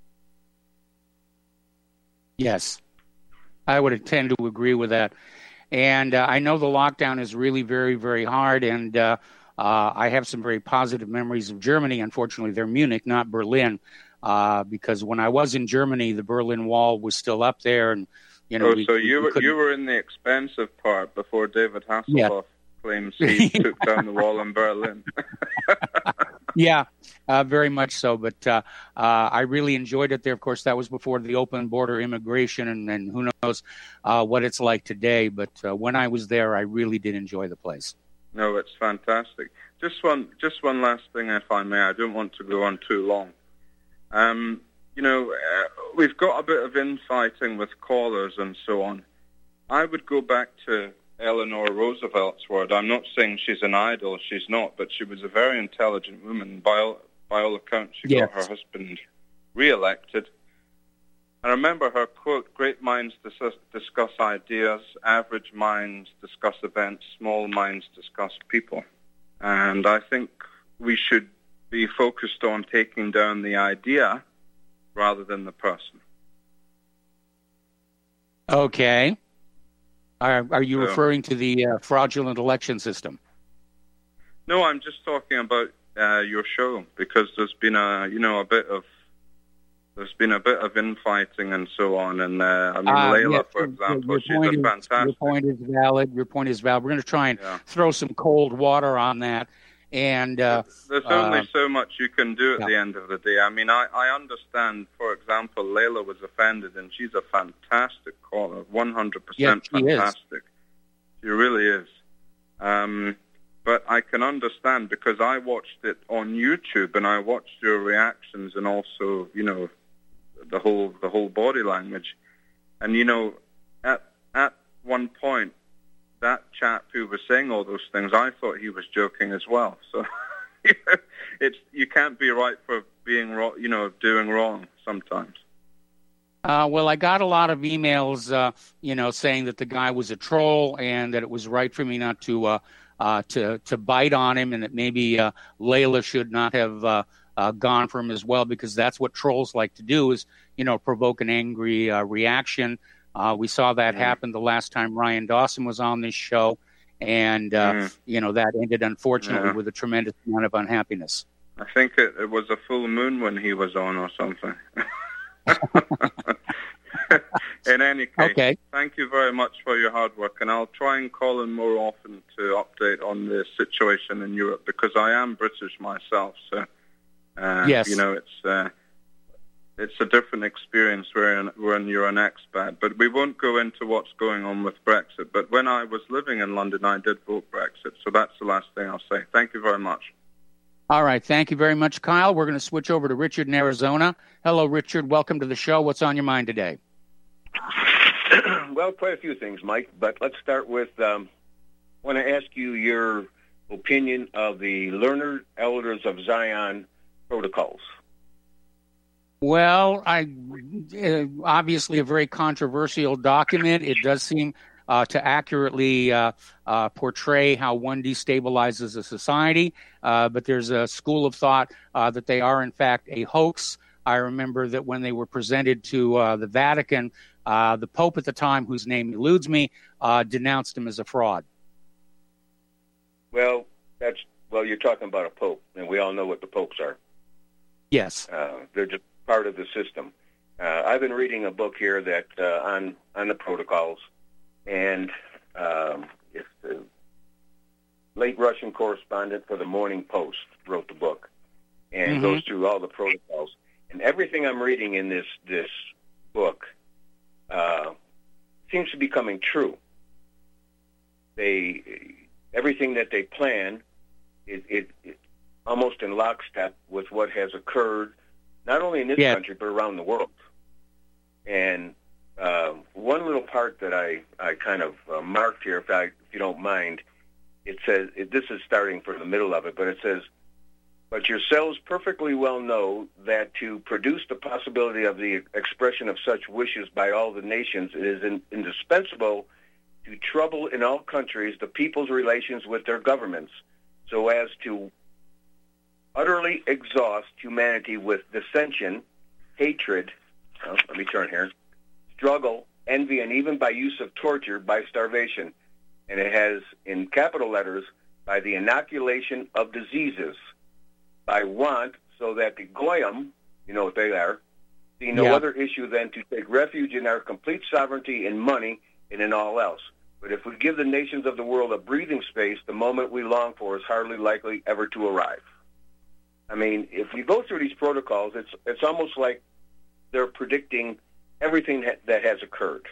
Yes, I would tend to agree with that. And I know the lockdown is really very, very hard, and I have some very positive memories of Germany. Unfortunately, they're Munich, not Berlin, because when I was in Germany, the Berlin Wall was still up there. And so you were in the expensive part before David Hasselhoff claims he took down the wall in Berlin. Yeah, very much so. But I really enjoyed it there. Of course, that was before the open border immigration, and who knows what it's like today. But when I was there, I really did enjoy the place. No, it's fantastic. Just one last thing, if I may. I don't want to go on too long. We've got a bit of infighting with callers and so on. I would go back to Eleanor Roosevelt's word. I'm not saying she's an idol. She's not, but she was a very intelligent woman. By all accounts, she got her husband reelected. I remember her quote, "Great minds discuss ideas, average minds discuss events, small minds discuss people." And I think we should be focused on taking down the idea rather than the person. Okay. Are you referring to the fraudulent election system? No, I'm just talking about your show, because there's been a bit of infighting and so on. And Layla, for example, she's a fantastic. Your point is valid. We're going to try and throw some cold water on that. And there's only so much you can do at yeah. the end of the day. I mean, I understand, for example, Layla was offended, and she's a fantastic caller, 100% fantastic. She really is. But I can understand, because I watched it on YouTube, and I watched your reactions, and also, you know, the whole body language. And, you know, at one point, that chap who was saying all those things, I thought he was joking as well. So you can't be right for being wrong, you know, doing wrong sometimes. Well, I got a lot of emails, you know, saying that the guy was a troll and that it was right for me not to bite on him, and that maybe Layla should not have gone for him as well, because that's what trolls like to do, is, you know, provoke an angry reaction. We saw that happen the last time Ryan Dawson was on this show, and, you know, that ended, unfortunately, with a tremendous amount of unhappiness. I think it was a full moon when he was on or something. In any case, Thank you very much for your hard work, and I'll try and call in more often to update on the situation in Europe, because I am British myself, so, you know, it's a different experience when you're an expat. But we won't go into what's going on with Brexit. But when I was living in London, I did vote Brexit. So that's the last thing I'll say. Thank you very much. All right. Thank you very much, Kyle. We're going to switch over to Richard in Arizona. Hello, Richard. Welcome to the show. What's on your mind today? Well, quite a few things, Mike. But let's start with, I want to ask you your opinion of the Learned Elders of Zion protocols. Well, obviously a very controversial document. It does seem to accurately portray how one destabilizes a society, but there's a school of thought that they are, in fact, a hoax. I remember that when they were presented to the Vatican, the Pope at the time, whose name eludes me, denounced him as a fraud. Well, you're talking about a Pope, and we all know what the Popes are. Yes. They're just part of the system. I've been reading a book here that on the protocols, and it's the late Russian correspondent for the Morning Post wrote the book, and goes through all the protocols. And everything I'm reading in this book seems to be coming true. Everything that they plan, it almost in lockstep with what has occurred, not only in this country, but around the world. And one little part that I kind of marked here, if you don't mind, it says, this is starting from the middle of it, but it says, but yourselves perfectly well know that to produce the possibility of the expression of such wishes by all the nations, it is indispensable to trouble in all countries the people's relations with their governments, so as to utterly exhaust humanity with dissension, hatred, let me turn here, struggle, envy, and even by use of torture, by starvation. And it has, in capital letters, by the inoculation of diseases, by want, so that the goyim, you know what they are, see no other issue than to take refuge in our complete sovereignty in money and in all else. But if we give the nations of the world a breathing space, the moment we long for is hardly likely ever to arrive. I mean, if you go through these protocols, it's almost like they're predicting everything that has occurred,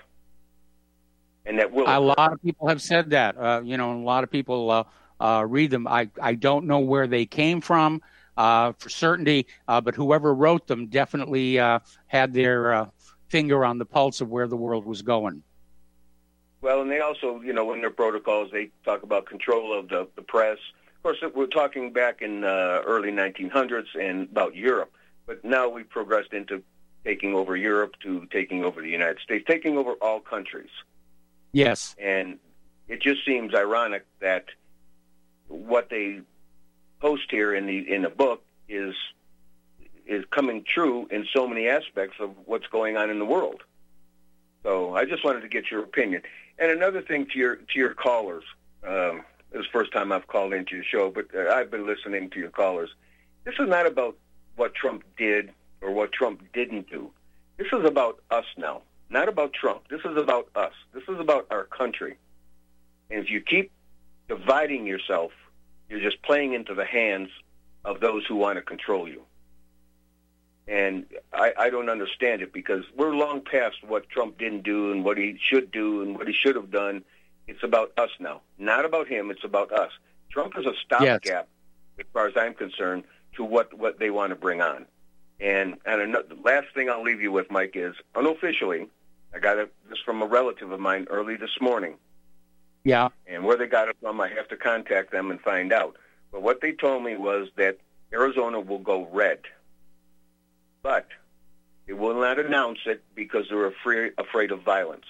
and that will occur. A lot of people have said that. You know, a lot of people read them. I don't know where they came from for certainty, but whoever wrote them definitely had their finger on the pulse of where the world was going. Well, and they also, you know, in their protocols, they talk about control of the press. Of course, we're talking back in early 1900s and about Europe, but now we've progressed into taking over Europe to taking over the United States, taking over all countries. Yes. And it just seems ironic that what they post here in the book is coming true in so many aspects of what's going on in the world. So I just wanted to get your opinion. And another thing to your callers, this is the first time I've called into your show, but I've been listening to your callers. This is not about what Trump did or what Trump didn't do. This is about us now, not about Trump. This is about us. This is about our country. And if you keep dividing yourself You're just playing into the hands of those who want to control you. And I don't understand it, because we're long past what Trump didn't do and what he should do and what he should have done. It's about us now. Not about him, it's about us. Trump is a stopgap, as far as I'm concerned, to what they want to bring on. And the last thing I'll leave you with, Mike, is unofficially, I got this from a relative of mine early this morning. Yeah. And where they got it from, I have to contact them and find out. But what they told me was that Arizona will go red. But they will not announce it because they're afraid of violence.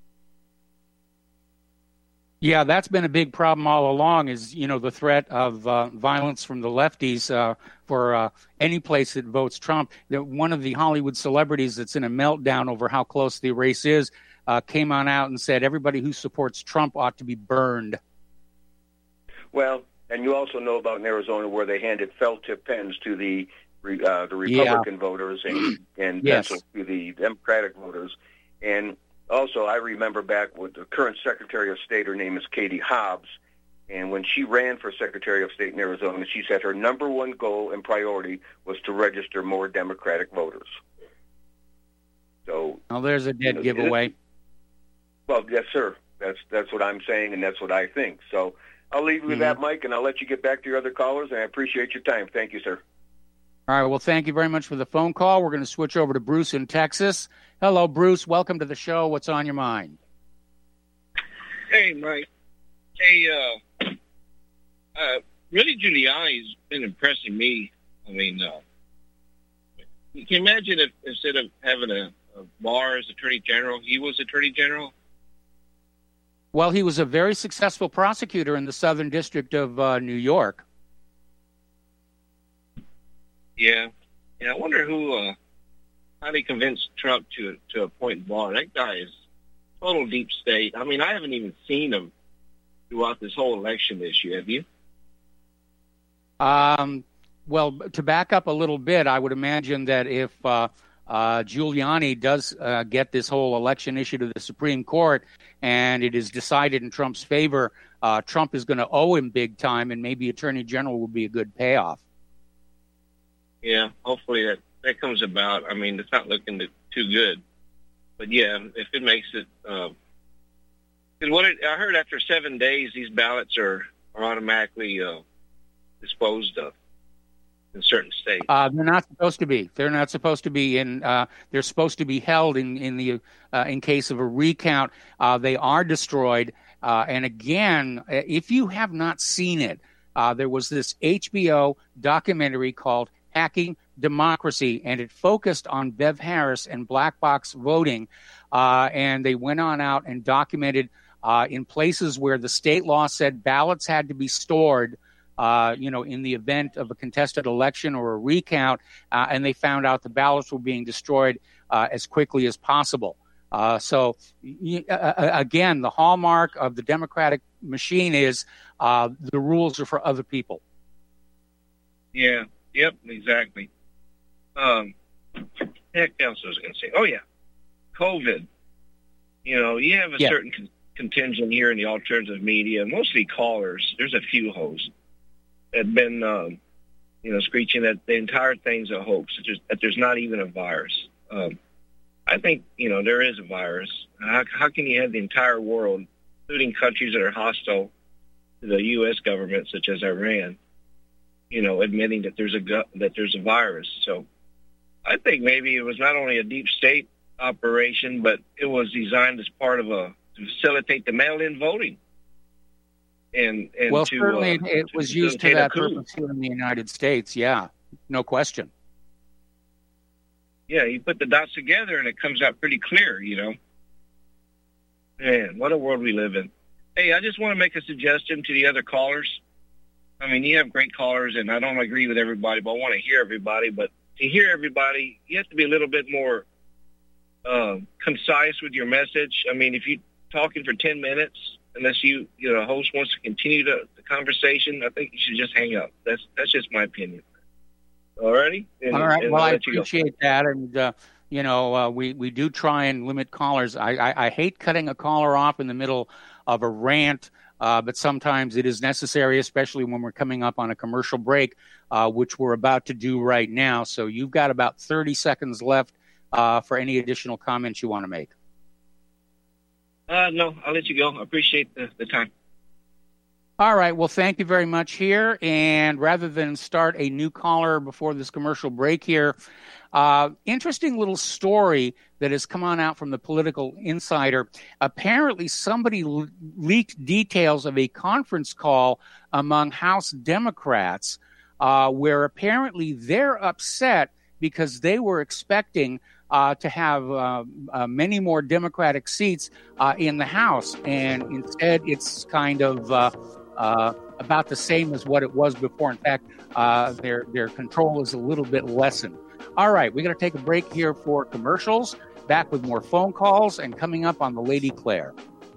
Yeah, that's been a big problem all along, is, the threat of violence from the lefties for any place that votes Trump. One of the Hollywood celebrities that's in a meltdown over how close the race is came on out and said everybody who supports Trump ought to be burned. Well, and you also know about in Arizona where they handed felt-tip pens to the Republican voters and pencils to the Democratic voters. And also, I remember back with the current Secretary of State, her name is Katie Hobbs, and when she ran for Secretary of State in Arizona, she said her number one goal and priority was to register more Democratic voters. So, well, there's a dead giveaway. Well, yes, sir. That's what I'm saying, and that's what I think. So I'll leave you with that, Mike, and I'll let you get back to your other callers, and I appreciate your time. Thank you, sir. All right, well, thank you very much for the phone call. We're going to switch over to Bruce in Texas. Hello, Bruce. Welcome to the show. What's on your mind? Hey, Mike. Hey, really, Giuliani's been impressing me. I mean, you can imagine if instead of having a Barr as Attorney General, he was Attorney General? Well, he was a very successful prosecutor in the Southern District of New York. Yeah. I wonder how they convinced Trump to appoint Barr. That guy is total deep state. I mean, I haven't even seen him throughout this whole election issue. Have you? Well, to back up a little bit, I would imagine that if Giuliani does get this whole election issue to the Supreme Court and it is decided in Trump's favor, Trump is going to owe him big time, and maybe Attorney General will be a good payoff. Yeah, hopefully that comes about. I mean, it's not looking too good. But, yeah, if it makes it I heard after 7 days, these ballots are automatically disposed of in certain states. They're not supposed to be. They're not supposed to be they're supposed to be held in case of a recount. They are destroyed. And again, if you have not seen it, there was this HBO documentary called Hacking Democracy, and it focused on Bev Harris and black box voting. And they went on out and documented in places where the state law said ballots had to be stored, in the event of a contested election or a recount, and they found out the ballots were being destroyed as quickly as possible. So, again, the hallmark of the Democratic machine is the rules are for other people. Yeah, yep, exactly. Heck else I was going to say? Oh, yeah, COVID. You have a certain contingent here in the alternative media, mostly callers. There's a few hosts that have been, screeching that the entire thing's a hoax, that there's not even a virus. I think, there is a virus. How can you have the entire world, including countries that are hostile to the U.S. government, such as Iran, admitting that there's a virus? So I think maybe it was not only a deep state operation, but it was designed as part of to facilitate the mail-in voting. And well, certainly it was used to that purpose here in the United States. Yeah, no question. Yeah, you put the dots together and it comes out pretty clear, Man, what a world we live in. Hey, I just want to make a suggestion to the other callers. I mean, you have great callers, and I don't agree with everybody, but I want to hear everybody. But to hear everybody, you have to be a little bit more concise with your message. I mean, if you're talking for 10 minutes, unless the host wants to continue the conversation, I think you should just hang up. That's just my opinion. All righty? All right. Well, I appreciate that. And, we do try and limit callers. I hate cutting a caller off in the middle of a rant but sometimes it is necessary, especially when we're coming up on a commercial break, which we're about to do right now. So you've got about 30 seconds left for any additional comments you want to make. No, I'll let you go. I appreciate the time. All right. Well, thank you very much here. And rather than start a new caller before this commercial break here, interesting little story that has come on out from the Political Insider. Apparently, somebody leaked details of a conference call among House Democrats where apparently they're upset because they were expecting to have many more Democratic seats in the House. And instead, it's kind of about the same as what it was before. In fact, their control is a little bit lessened. All right, we're going to take a break here for commercials. Back with more phone calls and coming up on the Lady Claire.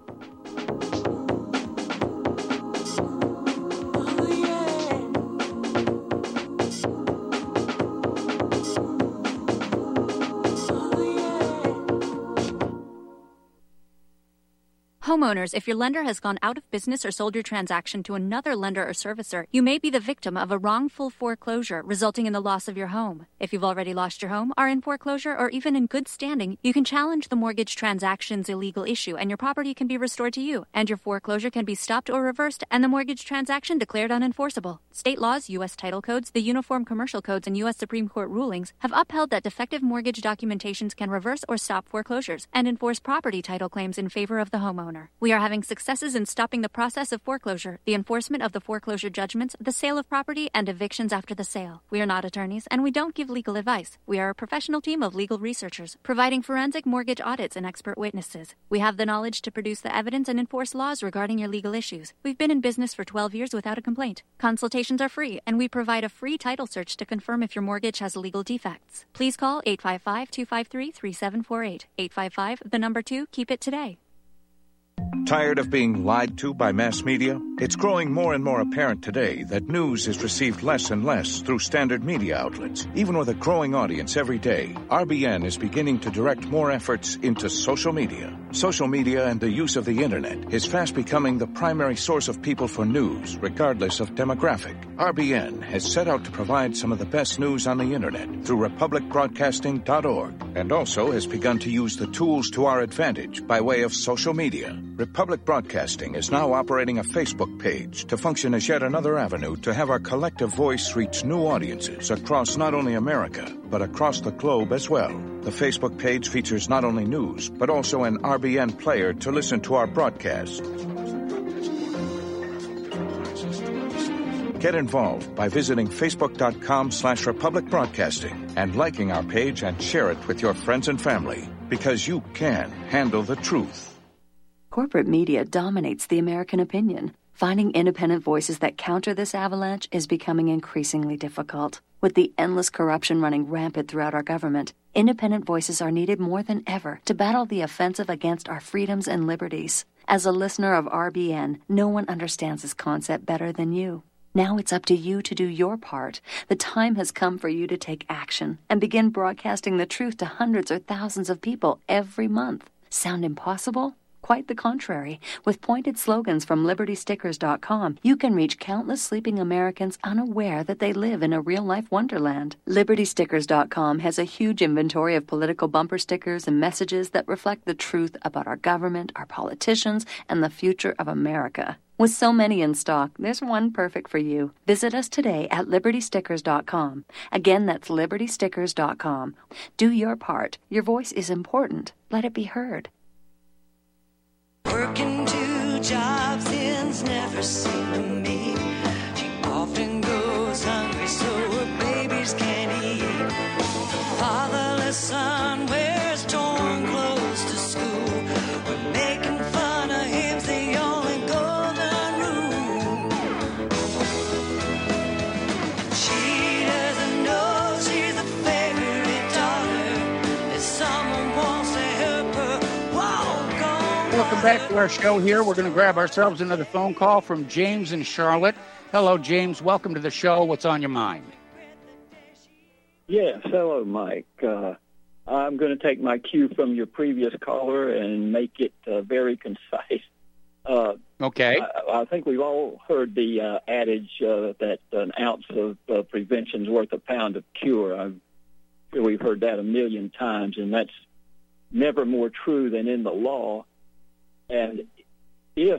Homeowners, if your lender has gone out of business or sold your transaction to another lender or servicer, you may be the victim of a wrongful foreclosure, resulting in the loss of your home. If you've already lost your home, are in foreclosure, or even in good standing, you can challenge the mortgage transaction's illegal issue, and your property can be restored to you, and your foreclosure can be stopped or reversed, and the mortgage transaction declared unenforceable. State laws, U.S. title codes, the Uniform Commercial Codes, and U.S. Supreme Court rulings have upheld that defective mortgage documentations can reverse or stop foreclosures and enforce property title claims in favor of the homeowner. We are having successes in stopping the process of foreclosure, the enforcement of the foreclosure judgments, the sale of property, and evictions after the sale. We are not attorneys, and we don't give legal advice. We are a professional team of legal researchers, providing forensic mortgage audits and expert witnesses. We have the knowledge to produce the evidence and enforce laws regarding your legal issues. We've been in business for 12 years without a complaint. Consultations are free, and we provide a free title search to confirm if your mortgage has legal defects. Please call 855-253-3748. 855, 2, keep it today. Tired of being lied to by mass media? It's growing more and more apparent today that news is received less and less through standard media outlets. Even with a growing audience every day, RBN is beginning to direct more efforts into social media. Social media and the use of the internet is fast becoming the primary source of people for news, regardless of demographic. RBN has set out to provide some of the best news on the internet through republicbroadcasting.org, and also has begun to use the tools to our advantage by way of social media. Republic Broadcasting is now operating a Facebook page to function as yet another avenue to have our collective voice reach new audiences across not only America, but across the globe as well. The Facebook page features not only news, but also an RBN player to listen to our broadcasts. Get involved by visiting facebook.com/Republic Broadcasting and liking our page and share it with your friends and family, because you can handle the truth. Corporate media dominates the American opinion. Finding independent voices that counter this avalanche is becoming increasingly difficult. With the endless corruption running rampant throughout our government, independent voices are needed more than ever to battle the offensive against our freedoms and liberties. As a listener of RBN, no one understands this concept better than you. Now it's up to you to do your part. The time has come for you to take action and begin broadcasting the truth to hundreds or thousands of people every month. Sound impossible? Quite the contrary. With pointed slogans from LibertyStickers.com, you can reach countless sleeping Americans unaware that they live in a real-life wonderland. LibertyStickers.com has a huge inventory of political bumper stickers and messages that reflect the truth about our government, our politicians, and the future of America. With so many in stock, there's one perfect for you. Visit us today at LibertyStickers.com. Again, that's LibertyStickers.com. Do your part. Your voice is important. Let it be heard. Working 2 jobs ends never seem to meet. She often goes hungry so her babies can't eat. Fatherless son wears torn clothes to school. We're making fun of him's the only golden rule. She doesn't know she's the favorite daughter. If someone wants to help her walk on. Welcome back to our show here. We're going to grab ourselves another phone call from James in Charlotte. Hello, James. Welcome to the show. What's on your mind? Yes. Hello, Mike. I'm going to take my cue from your previous caller and make it very concise. Okay. I think we've all heard the adage that an ounce of prevention's worth a pound of cure. I'm sure we've heard that a million times, and that's never more true than in the law. And if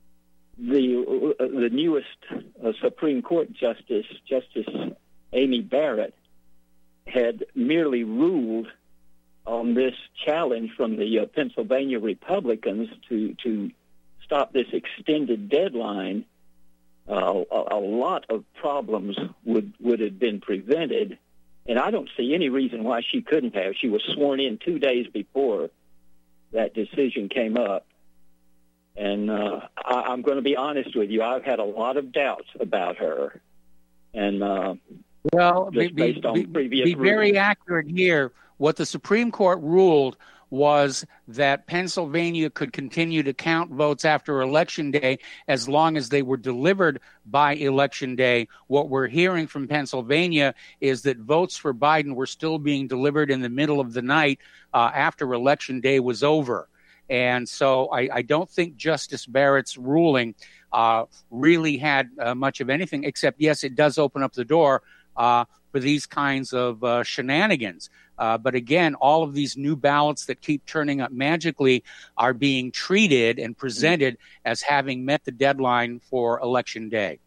the newest Supreme Court Justice Amy Barrett, had merely ruled on this challenge from the Pennsylvania Republicans to stop this extended deadline, a lot of problems would have been prevented. And I don't see any reason why she couldn't have. She was sworn in 2 days before that decision came up. And I'm going to be honest with you, I've had a lot of doubts about her. And well, based on previous be very accurate here. What the Supreme Court ruled was that Pennsylvania could continue to count votes after Election Day as long as they were delivered by Election Day. What we're hearing from Pennsylvania is that votes for Biden were still being delivered in the middle of the night after Election Day was over. And so I don't think Justice Barrett's ruling really had much of anything, except, yes, it does open up the door for these kinds of shenanigans. But again, all of these new ballots that keep turning up magically are being treated and presented as having met the deadline for Election Day.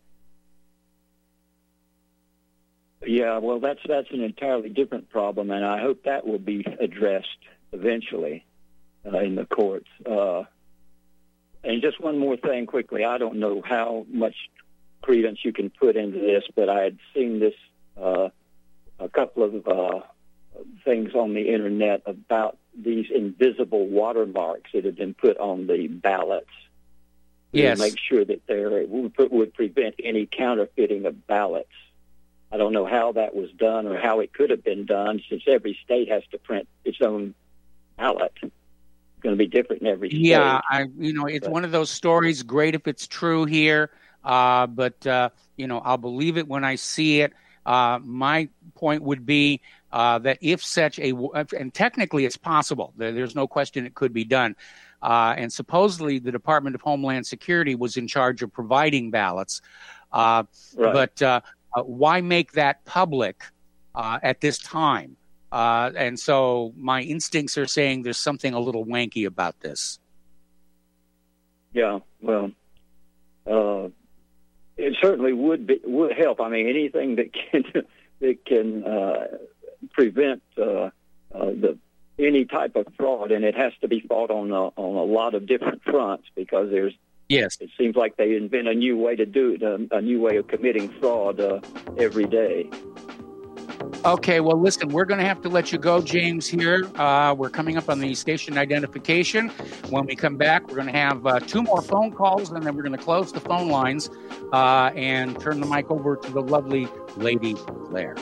Yeah, well, that's an entirely different problem, and I hope that will be addressed eventually in the courts. And just one more thing quickly. I don't know how much credence you can put into this, but I had seen this a couple of things on the internet about these invisible watermarks that have been put on the ballots. Yes. To make sure that there would prevent any counterfeiting of ballots. I don't know how that was done or how it could have been done, since every state has to print its own ballot. It's going to be different in every state. Yeah, it's one of those stories. Great if it's true here, but I'll believe it when I see it. My point would be that if such and technically it's possible, there's no question it could be done. And supposedly the Department of Homeland Security was in charge of providing ballots. Right. But why make that public at this time? And so my instincts are saying there's something a little wanky about this. Yeah, well, it certainly would help. I mean, anything that can prevent any type of fraud, and it has to be fought on a lot of different fronts, because it seems like they invent a new way to do it, a new way of committing fraud every day. Okay, well, listen, we're going to have to let you go, James, here. We're coming up on the station identification. When we come back, we're going to have 2 more phone calls, and then we're going to close the phone lines and turn the mic over to the lovely Lady Claire.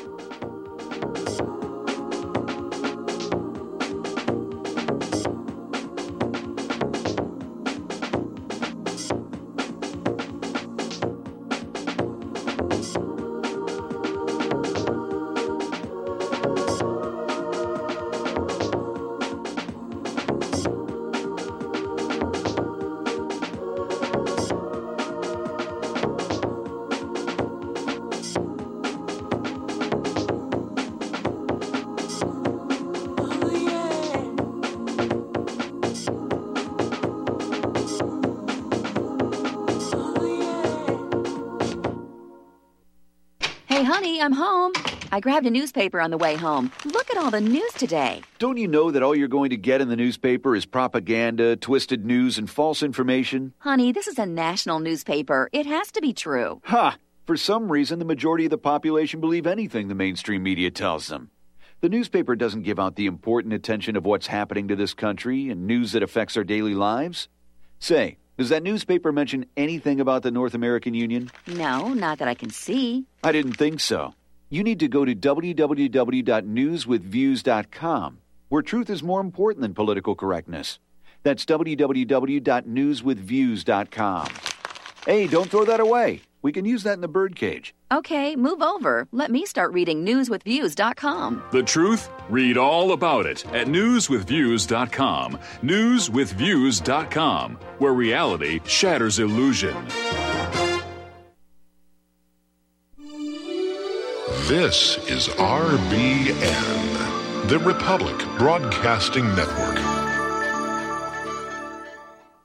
I'm home. I grabbed a newspaper on the way home. Look at all the news today. Don't you know that all you're going to get in the newspaper is propaganda, twisted news, and false information? Honey, this is a national newspaper. It has to be true. Ha! For some reason, the majority of the population believe anything the mainstream media tells them. The newspaper doesn't give out the important attention of what's happening to this country and news that affects our daily lives. Say, does that newspaper mention anything about the North American Union? No, not that I can see. I didn't think so. You need to go to www.newswithviews.com, where truth is more important than political correctness. That's www.newswithviews.com. Hey, don't throw that away. We can use that in the birdcage. Okay, move over. Let me start reading newswithviews.com. The truth? Read all about it at newswithviews.com. Newswithviews.com, where reality shatters illusion. This is RBN, the Republic Broadcasting Network.